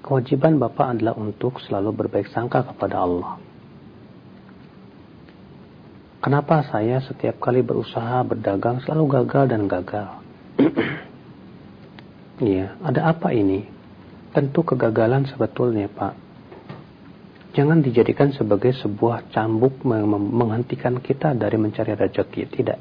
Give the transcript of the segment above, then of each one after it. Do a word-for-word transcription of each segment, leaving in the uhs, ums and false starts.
kewajiban Bapak adalah untuk selalu berbaik sangka kepada Allah. Kenapa saya setiap kali berusaha berdagang selalu gagal dan gagal? Iya, ada apa ini? Tentu kegagalan sebetulnya, Pak. Jangan dijadikan sebagai sebuah cambuk menghentikan kita dari mencari rezeki. Tidak.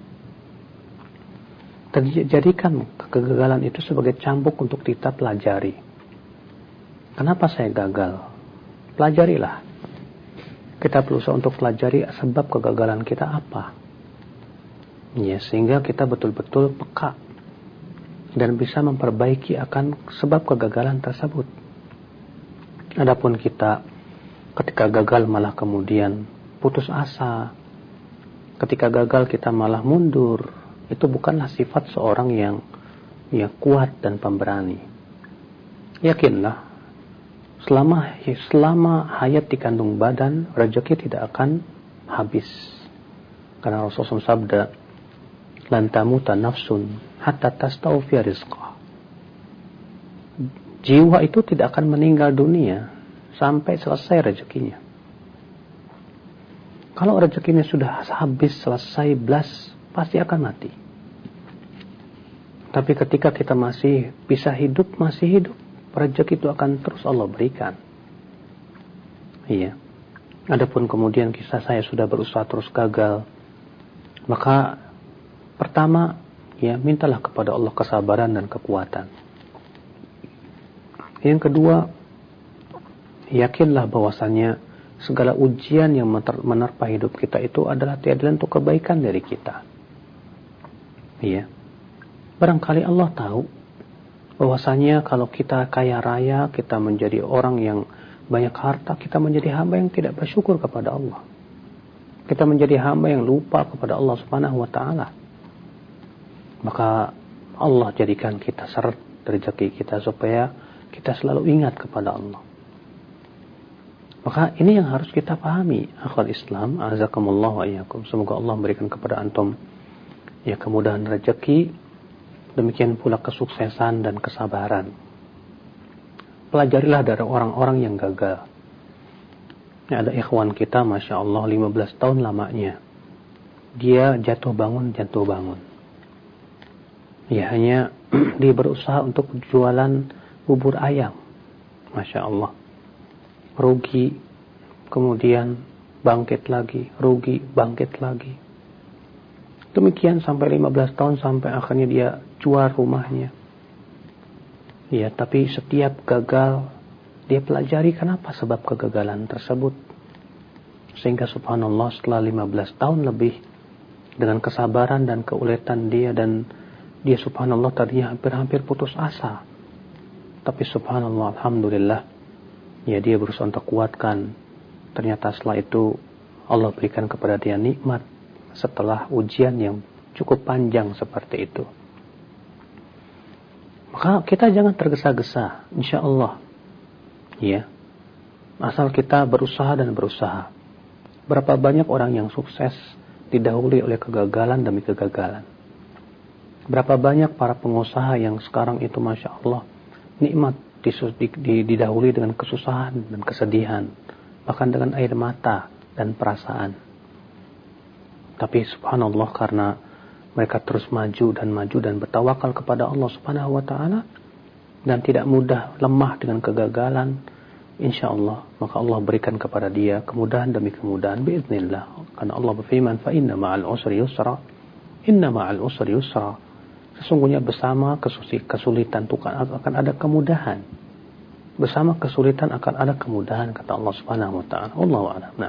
Jadikan kegagalan itu sebagai cambuk untuk kita pelajari. Kenapa saya gagal? Pelajarilah. Kita berusaha untuk pelajari sebab kegagalan kita apa. Ya, sehingga kita betul-betul peka dan bisa memperbaiki akan sebab kegagalan tersebut. Adapun kita ketika gagal malah kemudian putus asa, ketika gagal kita malah mundur, itu bukanlah sifat seorang yang ya kuat dan pemberani. Yakinlah, selama selama hayat di kandung badan, rezeki tidak akan habis. Karena Rasulullah sabda, lan tamuta nafsun hatta tastawfiya rizqah. Jiwa itu tidak akan meninggal dunia sampai selesai rezekinya. Kalau rezekinya sudah habis, selesai, blas, pasti akan mati. Tapi ketika kita masih bisa hidup, masih hidup, rezeki itu akan terus Allah berikan. Iya. Adapun kemudian kisah saya sudah berusaha terus gagal, maka pertama, ya mintalah kepada Allah kesabaran dan kekuatan. Yang kedua, yakinlah bahwasannya segala ujian yang menerpa hidup kita itu adalah tiada untuk kebaikan dari kita. Iya. Barangkali Allah tahu bahwasanya kalau kita kaya raya, kita menjadi orang yang banyak harta, kita menjadi hamba yang tidak bersyukur kepada Allah. Kita menjadi hamba yang lupa kepada Allah Subhanahu wa taala. Maka Allah jadikan kita seret rezeki kita supaya kita selalu ingat kepada Allah. Maka ini yang harus kita pahami, akhwal Islam, azakumullah wa iyyakum. Semoga Allah memberikan kepada antum ya kemudahan rezeki, demikian pula kesuksesan dan kesabaran. Pelajarilah dari orang-orang yang gagal. Ya, ada ikhwan kita, Masya Allah, lima belas tahun lamanya. Dia jatuh bangun, jatuh bangun. Ya, hanya dia berusaha untuk jualan bubur ayam. Masya Allah. Rugi, kemudian bangkit lagi, rugi, bangkit lagi. Demikian sampai lima belas tahun, sampai akhirnya dia jual rumahnya. Ya, tapi setiap gagal, dia pelajari kenapa sebab kegagalan tersebut. Sehingga subhanallah setelah lima belas tahun lebih, dengan kesabaran dan keuletan dia, dan dia subhanallah tadinya hampir-hampir putus asa. Tapi subhanallah, alhamdulillah, ya dia berusaha untuk kuatkan. Ternyata setelah itu Allah berikan kepada dia nikmat setelah ujian yang cukup panjang seperti itu. Maka kita jangan tergesa-gesa, insya Allah. Ya, asal kita berusaha dan berusaha. Berapa banyak orang yang sukses didahului oleh kegagalan demi kegagalan. Berapa banyak para pengusaha yang sekarang itu Masya Allah nikmat didahului dengan kesusahan dan kesedihan, bahkan dengan air mata dan perasaan. Tapi subhanallah, karena mereka terus maju dan maju dan bertawakal kepada Allah Subhanahu wa taala dan tidak mudah lemah dengan kegagalan, insyaallah maka Allah berikan kepada dia kemudahan demi kemudahan biiznillah. Karena Allah berfirman, fa inna ma'al usri yusra, inna ma'al usri yusra. Sesungguhnya bersama kesulitan itu akan ada kemudahan. Bersama kesulitan akan ada kemudahan, kata Allah Subhanahu wa taala. Wallahu a'lam.